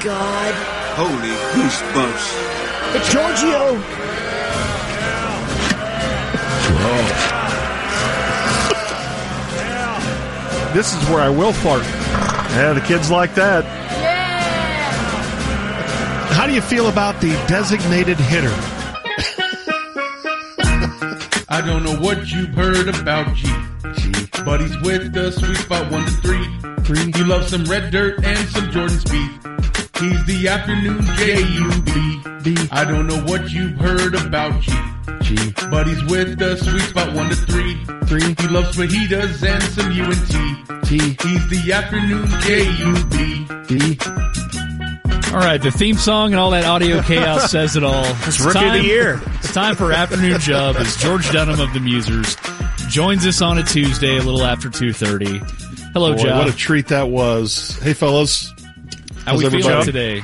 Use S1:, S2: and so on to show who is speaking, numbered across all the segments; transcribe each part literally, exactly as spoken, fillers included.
S1: God.
S2: Holy goosebumps.
S1: It's Giorgio.
S3: This is where I will fart. Yeah, the kids like that.
S1: Yeah.
S3: How do you feel about the designated hitter?
S4: I don't know what you've heard about G. G. But he's with the sweet spot one to three. Three. He loves some red dirt and some Jordan Speed. He's the afternoon J U B. B. I don't know what you've heard about G. G. But he's with the sweet spot one to three. Three. He loves fajitas and some U N T. T. He's the afternoon J U B. B.
S5: All right, the theme song and all that audio chaos says it all.
S6: It's Rookie time, of the Year.
S5: It's time for Afternoon Jub as George Dunham of the Musers joins us on a Tuesday a little after two thirty. Hello,
S3: Boy,
S5: Jub.
S3: What a treat that was. Hey, fellas.
S5: How
S3: How's
S5: we
S3: everybody?
S5: feeling today?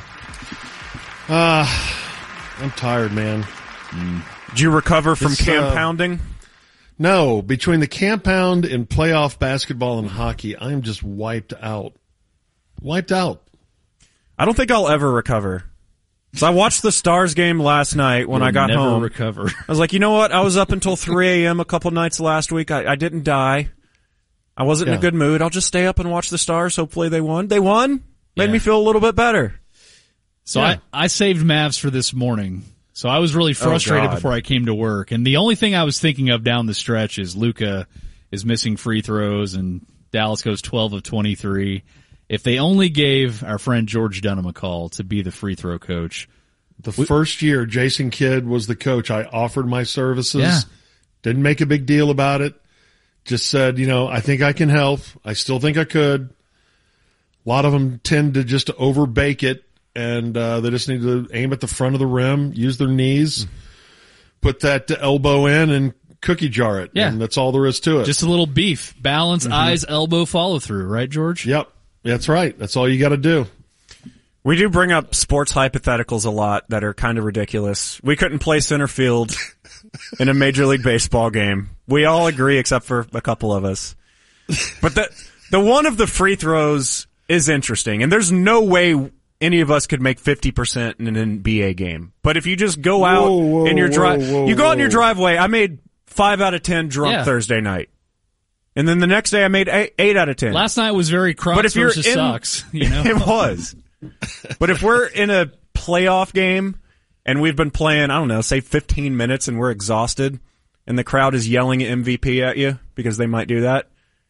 S3: Uh, I'm tired, man.
S6: Mm. Did you recover from
S3: This,
S6: camp
S3: uh,
S6: pounding?
S3: No, between the camp pound and playoff basketball and hockey, I'm just wiped out. Wiped out.
S6: I don't think I'll ever recover. So I watched the Stars game last night when
S5: You'll
S6: I got
S5: never
S6: home.
S5: recover.
S6: I was like, you know what? I was up until three a.m. a couple nights last week. I, I didn't die. I wasn't
S3: Yeah.
S6: in a good mood. I'll just stay up and watch the Stars. Hopefully they won. They won. Made
S5: Yeah.
S6: me feel a little bit better.
S5: So
S6: Yeah.
S5: I, I saved Mavs for this morning. So I was really frustrated
S6: God.
S5: before I came to work. And the only thing I was thinking of down the stretch is Luka is missing free throws and Dallas goes twelve of twenty-three. If they only gave our friend George Dunham a call to be the free throw coach.
S3: The we, first year Jason Kidd was the coach, I offered my services.
S5: Yeah.
S3: Didn't make a big deal about it. Just said, you know, I think I can help. I still think I could. A lot of them tend to just overbake it, and uh, they just need to aim at the front of the rim, use their knees, put that elbow in, and cookie jar it.
S5: Yeah.
S3: And that's all there is to it.
S5: Just a little beef. Balance,
S3: Mm-hmm.
S5: eyes, elbow, follow through. Right, George?
S3: Yep. That's right. That's all you got to do.
S6: We do bring up sports hypotheticals a lot that are kind of ridiculous. We couldn't play center field in a Major League Baseball game. We all agree except for a couple of us. But the the one of the free throws is interesting, and there's no way any of us could make fifty percent in an N B A game. But if you just go out
S3: Whoa, whoa,
S6: in your drive,
S3: whoa, whoa,
S6: you go out in your
S3: whoa.
S6: driveway. I made five out of ten drunk
S5: Yeah.
S6: Thursday night. And then the next day I made eight, eight out of ten.
S5: Last night was very Crocs
S6: But if you're
S5: versus
S6: in-
S5: Sox. You know?
S6: It was. But if we're in a playoff game and we've been playing, I don't know, say fifteen minutes and we're exhausted and the crowd is yelling M V P at you because they might do that,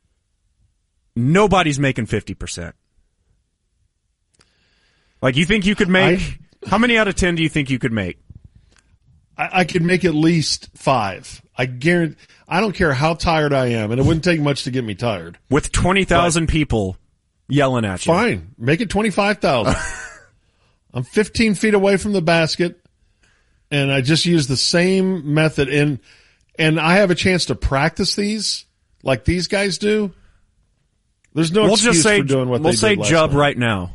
S6: nobody's making fifty percent. Like, you think you could make,
S3: I-
S6: how many out of ten do you think you could make?
S3: I, I could make at least five. I guarantee. I don't care how tired I am, and it wouldn't take much to get me tired.
S6: With twenty thousand people yelling at you.
S3: Fine, make it twenty-five thousand. I'm fifteen feet away from the basket, and I just use the same method. And and I have a chance to practice these like these guys do. There's no
S6: We'll
S3: excuse
S6: just say,
S3: for doing what
S6: we'll
S3: they
S6: say
S3: did last
S6: Jub
S3: night.
S6: right now.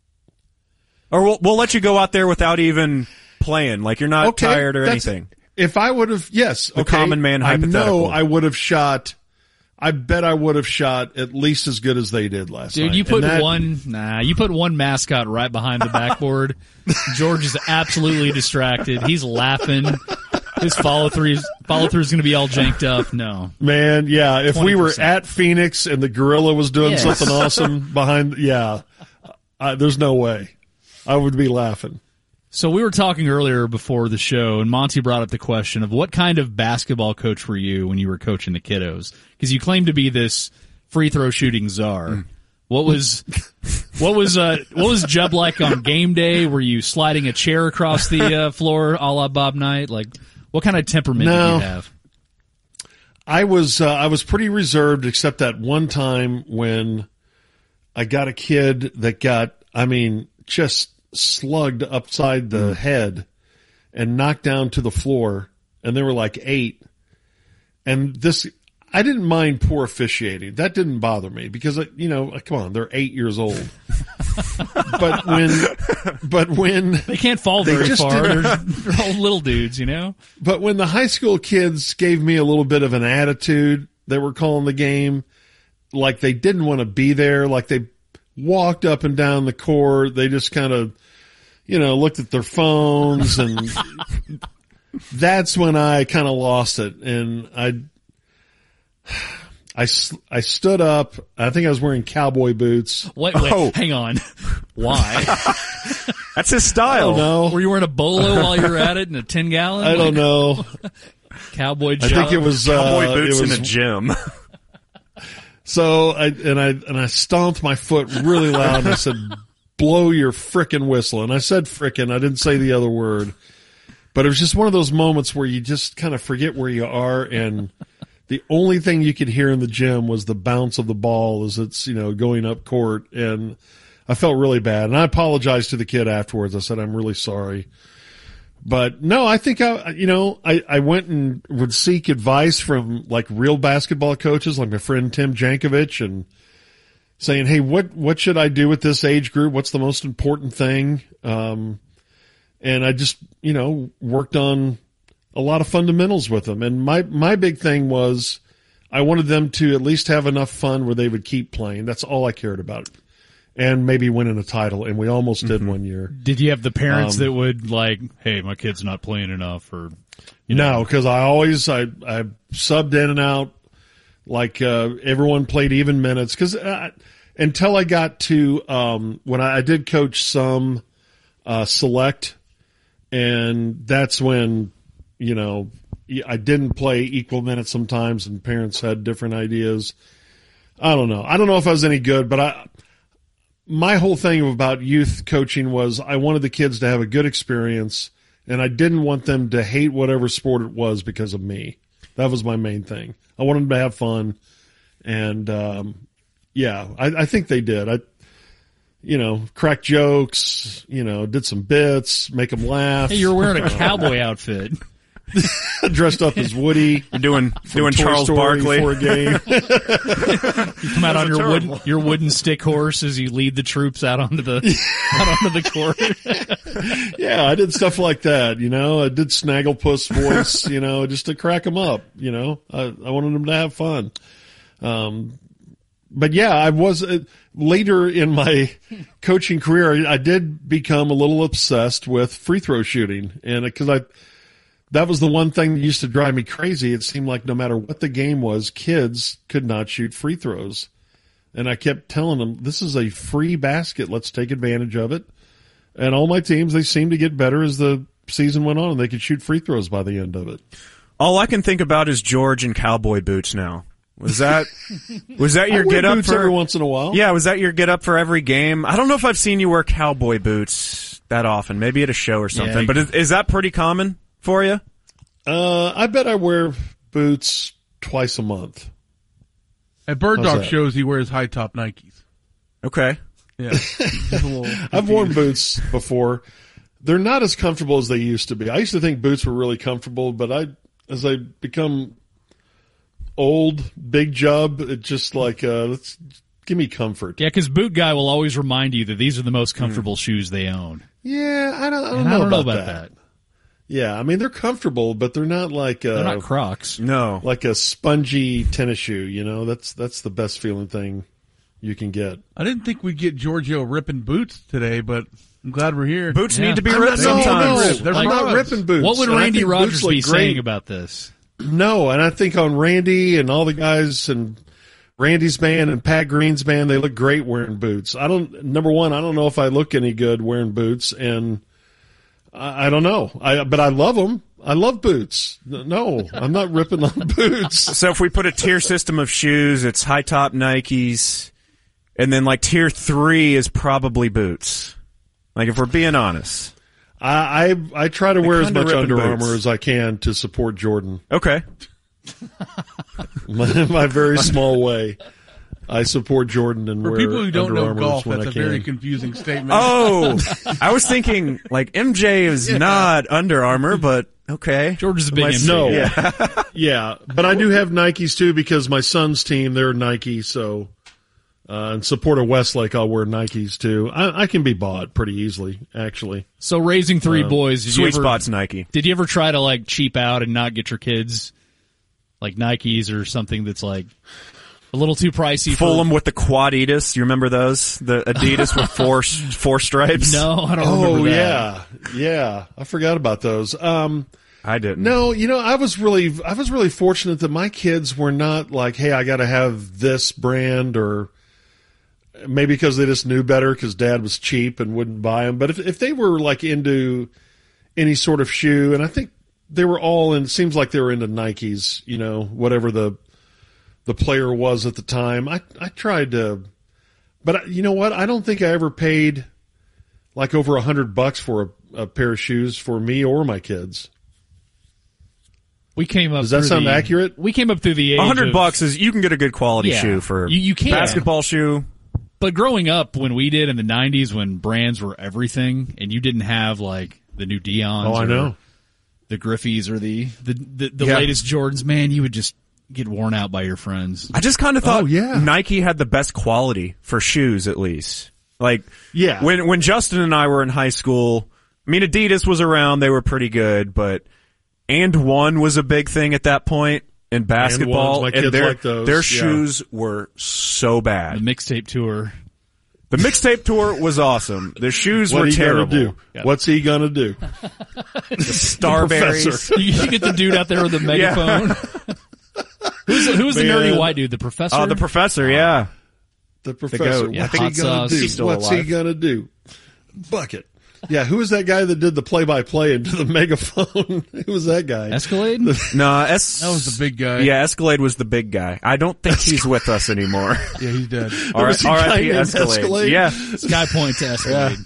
S6: Or we'll, we'll let you go out there without even playing. Like, you're not
S3: Okay,
S6: tired or
S3: that's-
S6: anything.
S3: If I would have, yes,
S6: The
S3: okay,
S6: common man
S3: I
S6: hypothetical.
S3: know I would have shot. I bet I would have shot at least as good as they did last
S5: Dude,
S3: night.
S5: you put
S3: And that-
S5: one, nah, you put one mascot right behind the backboard. George is absolutely distracted. He's laughing. His follow through, follow through is going to be all janked up. No.
S3: Man, yeah, if we were
S5: twenty percent.
S3: at Phoenix and the gorilla was doing
S5: Yes.
S3: something awesome behind, yeah, uh, there's no way. I would be laughing.
S5: So we were talking earlier before the show, and Monty brought up the question of what kind of basketball coach were you when you were coaching the kiddos? Because you claim to be this free throw shooting czar. What was what was uh, what was Jub like on game day? Were you sliding a chair across the uh, floor, a la Bob Knight? Like, what kind of temperament
S3: No.
S5: did you have?
S3: I was uh, I was pretty reserved, except that one time when I got a kid that got, I mean, just slugged upside the head and knocked down to the floor, and they were like eight. And this, I didn't mind poor officiating. That didn't bother me because, you know, come on, they're eight years old. but when, but when
S5: They can't fall
S3: They
S5: very
S3: just
S5: far.
S3: didn't-
S5: They're, they're all little dudes, you know?
S3: But when the high school kids gave me a little bit of an attitude, they were calling the game like they didn't want to be there, like they walked up and down the court. They just kind of you know, looked at their phones, and that's when I kind of lost it. And I, I, I stood up. I think I was wearing cowboy boots.
S5: Wait, wait,
S6: Oh.
S5: hang on. Why?
S6: That's his
S3: I
S6: style.
S3: don't know.
S5: Were you wearing a bolo while you were at it in a ten gallon?
S3: I don't know.
S5: Cowboy
S3: I
S5: job?
S3: think it was uh,
S6: Cowboy boots
S3: it was,
S6: in a gym.
S3: So I and I and I stomped my foot really loud and I said, "Blow your frickin' whistle." And I said "frickin'." I didn't say the other word, but it was just one of those moments where you just kind of forget where you are, and the only thing you could hear in the gym was the bounce of the ball as it's you know going up court, and I felt really bad. And I apologized to the kid afterwards. I said, "I'm really sorry." But no, I think I, you know, I, I went and would seek advice from like real basketball coaches, like my friend Tim Jankovic, and saying, "Hey, what, what should I do with this age group? What's the most important thing?" Um, and I just, you know, worked on a lot of fundamentals with them. And my, my big thing was I wanted them to at least have enough fun where they would keep playing. That's all I cared about. And maybe winning a title, and we almost did one year.
S5: Did you have the parents
S3: Um,
S5: that would like, hey, my kid's not playing enough, or you
S3: No,
S5: know?
S3: because I always I I subbed in and out, like uh, everyone played even minutes. Because uh, until I got to um, when I, I did coach some uh, select, and that's when you know I didn't play equal minutes sometimes, and parents had different ideas. I don't know. I don't know if I was any good, but I. My whole thing about youth coaching was I wanted the kids to have a good experience, and I didn't want them to hate whatever sport it was because of me. That was my main thing. I wanted them to have fun, and um, yeah, I, I think they did. I, you know, crack jokes, you know, did some bits, make them laugh.
S5: Hey, you were wearing a cowboy outfit.
S3: Dressed up as Woody.
S6: You're doing doing
S3: Toy
S6: Charles
S3: Story
S6: Barkley.
S3: for a game.
S5: You come out on your wooden your wooden stick horse as you lead the troops out onto the out onto the court.
S3: Yeah, I did stuff like that, you know. I did Snagglepuss voice, you know, just to crack them up, you know. I, I wanted them to have fun. Um, but yeah, I was uh, later in my coaching career, I, I did become a little obsessed with free throw shooting, and because I that was the one thing that used to drive me crazy. It seemed like no matter what the game was, kids could not shoot free throws. And I kept telling them, this is a free basket. Let's take advantage of it. And all my teams, they seemed to get better as the season went on, and they could shoot free throws by the end of it.
S6: All I can think about is George in cowboy boots now. Was that was that your
S3: I wear
S6: get up
S3: boots
S6: for
S3: every once in a while.
S6: Yeah, was that your get up for every game? I don't know if I've seen you wear cowboy boots that often. Maybe at a show or something.
S5: Yeah.
S6: But is, is that pretty common for you?
S3: Uh, I bet I wear boots twice a month.
S4: At Bird
S3: How's
S4: Dog
S3: that?
S4: shows, he wears high top Nikes.
S6: Okay.
S4: Yeah, Just a little
S3: I've worn
S4: confused.
S3: boots before. They're not as comfortable as they used to be. I used to think boots were really comfortable, but I, as I become old, big jub, it just like, uh, let's give me comfort.
S5: Yeah, because Boot Guy will always remind you that these are the most comfortable shoes they own.
S3: Yeah, I don't, I don't,
S5: And
S3: know,
S5: I don't know
S3: about
S5: about
S3: that.
S5: that.
S3: Yeah, I mean, they're comfortable, but they're not like, uh,
S5: They're not Crocs.
S6: No.
S3: like a spongy tennis shoe, you know, that's, that's the best feeling thing you can get.
S4: I didn't think we'd get Giorgio ripping boots today, but I'm glad we're here.
S6: Boots
S5: Yeah.
S6: need to be
S3: I'm
S6: ripped
S3: not- no,
S6: sometimes.
S3: no,
S4: They're
S3: I'm not
S4: broads.
S3: ripping boots.
S5: What would
S3: And I
S5: Randy
S3: think
S5: Rogers
S3: boots look
S5: be
S3: great.
S5: saying about this?
S3: No, and I think on Randy and all the guys and Randy's band and Pat Green's band, they look great wearing boots. I don't, number one, I don't know if I look any good wearing boots, and I, I don't know. I, but I love them. I love boots. No, I'm not ripping on boots.
S6: So if we put a tier system of shoes, it's high top Nikes, and then like tier three is probably boots. Like if we're being honest.
S3: I, I, I try to wear as
S6: kinda
S3: much
S6: ripping
S3: Under
S6: boots.
S3: Armour as I can to support Jordan.
S6: Okay.
S3: my, my very small way. I support Jordan and
S4: For
S3: wear
S4: people who don't
S3: Under
S4: know
S3: Armours
S4: golf,
S3: when
S4: that's
S3: I
S4: a
S3: can.
S4: very confusing statement.
S6: Oh, I was thinking like M J is not Under Armour, but okay.
S5: George is a big
S6: My-
S5: M J.
S3: No.
S6: Yeah.
S3: Yeah, but I do have Nikes too because my son's team, they're Nike, so uh, in support of Westlake, I'll wear Nikes too. I, I can be bought pretty easily, actually.
S5: So raising three boys, did you
S6: Sweet
S5: ever,
S6: spot's Nike.
S5: Did you ever try to like cheap out and not get your kids like Nikes or something that's like A little too pricey.
S6: Fulham
S5: for,
S6: with the Quaditas. You remember those? The Adidas with four four stripes.
S5: No, I don't
S3: Oh
S5: remember that.
S3: yeah, yeah. I forgot about those. Um,
S6: I didn't.
S3: no, you know, I was really, I was really fortunate that my kids were not like, hey, I got to have this brand, or maybe because they just knew better because Dad was cheap and wouldn't buy them. But if if they were like into any sort of shoe, and I think they were all in, it seems like they were into Nikes, you know, whatever the the player was at the time. I I tried to, but I, you know what? I don't think I ever paid like over a hundred bucks for a, a pair of shoes for me or my kids.
S5: We came up.
S3: Does that
S5: through
S3: sound
S5: the,
S3: accurate?
S5: We came up through the age.
S6: A hundred
S5: of-
S6: bucks is you can get a good quality
S5: Yeah.
S6: shoe for
S5: You- you can.
S6: basketball shoe.
S5: But growing up, when we did in the nineties, when brands were everything, and you didn't have like the new Dion's,
S3: Oh, I
S5: or
S3: know.
S5: the Griffeys, or the the the, the
S6: Yeah.
S5: latest Jordans, man, you would just get worn out by your friends.
S6: I just kind of thought
S3: Oh, yeah.
S6: Nike had the best quality for shoes, at least. Like,
S3: Yeah.
S6: when when Justin and I were in high school, I mean, Adidas was around; they were pretty good, but And One was a big thing at that point in basketball.
S3: My kids
S6: their
S3: like those,
S6: their
S3: yeah.
S6: shoes were so
S5: The
S6: bad.
S5: mixtape tour.
S6: The mixtape tour was awesome. The shoes
S3: What
S6: were
S3: are you
S6: terrible.
S3: gonna do?
S5: Yeah.
S3: What's he gonna do?
S6: Starberries.
S3: professor.
S5: You get the dude out there with the megaphone. who's the, who's the
S3: Man.
S5: nerdy white dude? The professor.
S6: Oh, the professor, yeah.
S3: The professor.
S6: goat.
S5: Yeah,
S3: What's
S5: hot
S3: he gonna
S5: sauce.
S3: do?
S6: He's still
S3: What's
S6: alive.
S3: he gonna do? Bucket. Yeah, who was that guy that did the play-by-play into the megaphone? Who was that guy?
S5: Escalade.
S6: No, es-
S4: That was the big guy.
S6: Yeah, Escalade was the big guy. I don't think he's with us anymore.
S4: Yeah, he's dead.
S6: R-
S3: was a guy
S6: R I P
S3: named
S6: Escalade.
S3: Escalade?
S6: Yeah.
S5: Sky Point to Escalade.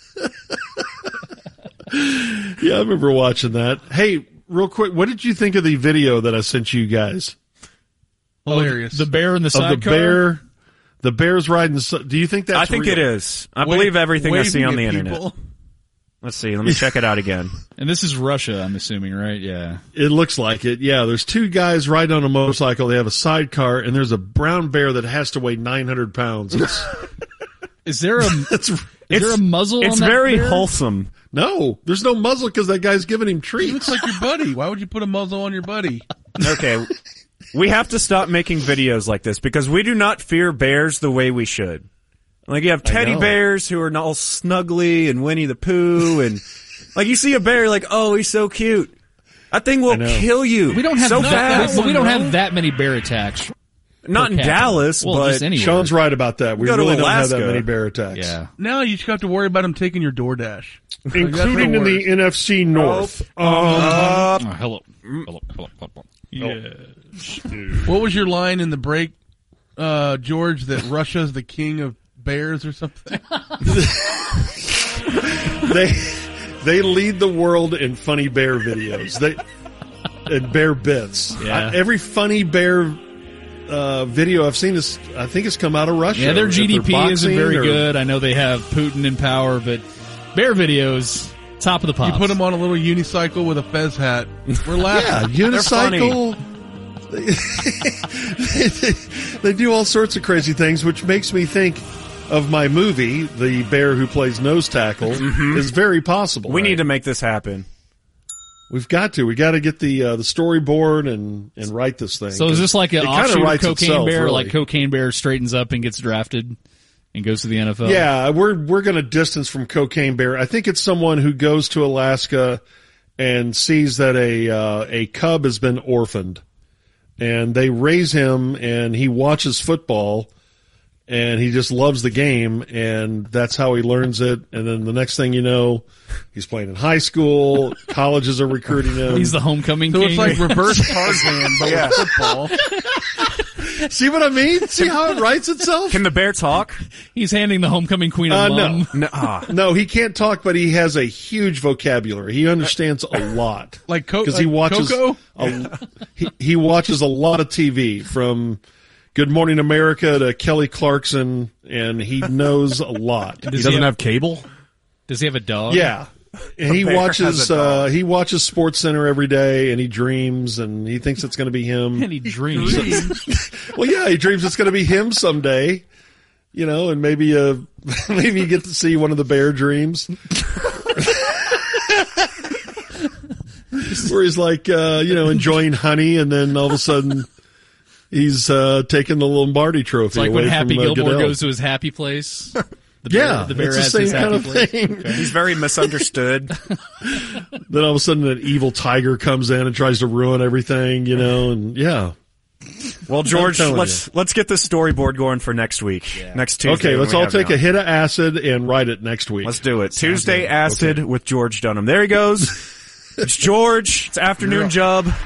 S3: Yeah, I remember watching that. Hey, real quick, what did you think of the video that I sent you guys
S4: Hilarious.
S5: The bear in the
S3: of the
S5: sidecar.
S3: bear? The bear's riding. the- Do you think that's?
S6: I think
S3: real?
S6: it is. I
S4: Wa-
S6: believe everything I see
S4: waving
S6: on the
S4: at
S6: internet.
S4: people.
S6: Let's see. Let me check it out again.
S5: And this is Russia, I'm assuming, right? Yeah.
S3: It looks like it. Yeah, there's two guys riding on a motorcycle. They have a sidecar, and there's a brown bear that has to weigh nine hundred pounds. It's,
S5: Is there a
S3: it's
S5: is there a muzzle?
S6: It's
S5: on that
S6: very
S5: bear?
S6: wholesome.
S3: no, there's no muzzle because that guy's giving him
S4: He
S3: treats.
S4: looks like your buddy. Why would you put a muzzle on your buddy?
S6: Okay. We have to stop making videos like this because we do not fear bears the way we should. Like, you have teddy
S3: know.
S6: bears who are all snuggly and Winnie the Pooh, and like, you see a bear, like, oh, he's so cute. That thing will
S3: know.
S6: kill you.
S5: We don't have
S6: so
S5: that,
S6: fast.
S5: but we don't
S4: no.
S5: have that many bear attacks.
S6: Not
S5: per
S6: in
S5: capita.
S6: Dallas,
S5: well,
S6: but
S5: just anywhere.
S3: Sean's right about that. We
S6: Go to
S3: really don't have that
S6: Alaska.
S3: many bear attacks.
S5: Yeah.
S4: Now you just have to worry about him taking your DoorDash. Like, that's
S3: Including in the
S4: worst.
S3: N F C North. Um,
S5: Oh, hello. Hello. Hello. Hello. Yeah.
S4: What was your line in the break, uh, George, that Russia's the king of bears or something?
S3: they they lead the world in funny bear videos. They and bear bits.
S5: Yeah.
S3: I- every funny bear uh, video I've seen is, I think, it's come out of Russia.
S5: Yeah, their
S3: If
S5: G D
S3: they're
S5: P isn't
S3: boxing
S5: very
S3: or-
S5: good. I know they have Putin in power, but bear videos, top of the pops.
S4: You put him on a little unicycle with a fez hat. We're
S3: Yeah,
S4: laughing.
S3: unicycle. they, they do all sorts of crazy things, which makes me think of my movie, The Bear Who Plays Nose Tackle, is very possible.
S6: we
S3: right?
S6: need to make this happen.
S3: We've got to. We got to get the uh, the storyboard and and write this thing.
S5: So is this like an
S3: It kinda
S5: offshoot of
S3: writes
S5: Cocaine
S3: itself,
S5: Bear?
S3: really.
S5: Like Cocaine Bear straightens up and gets drafted and goes to the N F L?
S3: Yeah, we're we're going to distance from Cocaine Bear. I think it's someone who goes to Alaska and sees that a uh, a cub has been orphaned, and they raise him, and he watches football, and he just loves the game, and that's how he learns it. And then the next thing you know, he's playing in high school, colleges are recruiting him.
S5: He's the homecoming
S4: So
S5: king.
S4: it's like reverse Tarzan, but with football.
S3: See what I mean? See how it writes itself?
S6: Can the bear talk?
S5: He's handing the homecoming queen a
S3: Uh,
S5: mum.
S3: no.
S6: No. ah.
S3: No, he can't talk, but he has a huge vocabulary. He understands a lot.
S4: Like Co-
S3: because he
S4: like
S3: watches
S4: Coco?
S3: a, he, he watches a lot of T V, from Good Morning America to Kelly Clarkson, and he knows a lot.
S5: Does he have,
S6: cable?
S5: Does he have a dog?
S3: Yeah. And he
S6: bear
S3: watches
S6: has a dog.
S3: uh, he watches Sports Center every day, and he dreams, and he thinks it's going to be him.
S5: And he dreams.
S3: Well, yeah, he dreams it's going to be him someday. You know, and maybe uh maybe you get to see one of the bear dreams. Where he's like, uh, you know, enjoying honey, and then all of a sudden he's uh, taking the Lombardi Trophy.
S5: It's like
S3: away
S5: when Happy
S3: from, uh,
S5: Gilmore
S3: Goodell.
S5: goes to his happy place. The bear,
S3: Yeah,
S5: the bear
S3: it's the
S5: has
S3: same
S5: his
S3: kind
S5: happy
S3: of
S5: place.
S3: thing.
S5: Okay.
S6: He's very misunderstood.
S3: Then all of a sudden, an evil tiger comes in and tries to ruin everything, you know, and yeah.
S6: Well, George,
S3: telling
S6: let's let's get this storyboard going for next week.
S5: Yeah.
S6: Next Tuesday.
S3: Okay,
S6: when
S3: let's
S6: we
S3: all
S6: have you
S3: take a
S6: on.
S3: hit of acid and write it next week.
S6: Let's do it. Tuesday Acid with George Dunham. There he goes. It's George. It's Afternoon Jub.